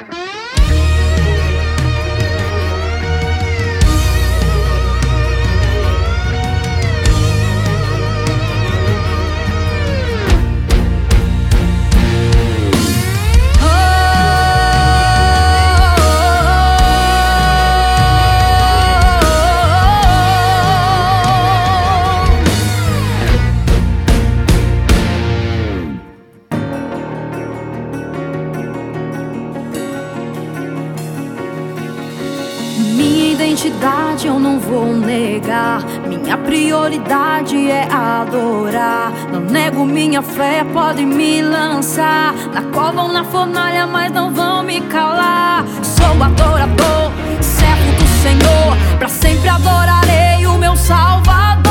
Minha identidade eu não vou negar. Minha prioridade é adorar. Não nego minha fé, podem me lançar na cova ou na fornalha, mas não vão me calar. Sou adorador, servo do Senhor. Pra sempre adorarei o meu Salvador.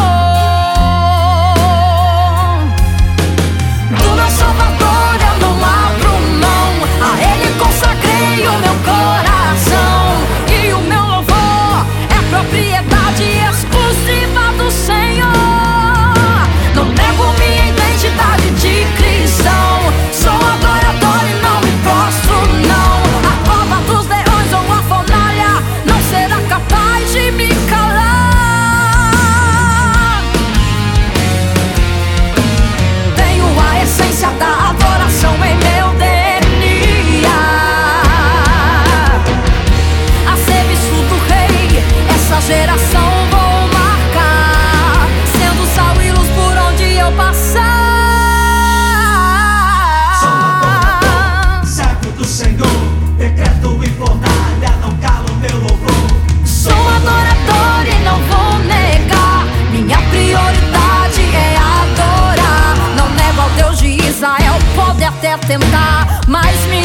Do meu Salvador eu não abro mão. A Ele consagrei o meu coração. E o meu louvor é propriedade exclusiva do Senhor. Não nego minha identidade de cristão. Sou adorador e não me prostro, não. A cova dos leões ou a fornalha não será capaz de me calar. Tenho a essência da adoração em meu DNA. A serviço do Rei, essa geração vou marcar, sendo sal e luz por onde eu passar. Sou adorador, servo do Senhor. Decreto e fornalha não calo meu louvor. Sou adorador e não vou negar. Minha prioridade é adorar. Não nego ao Deus de Israel, pode até tentar, mas me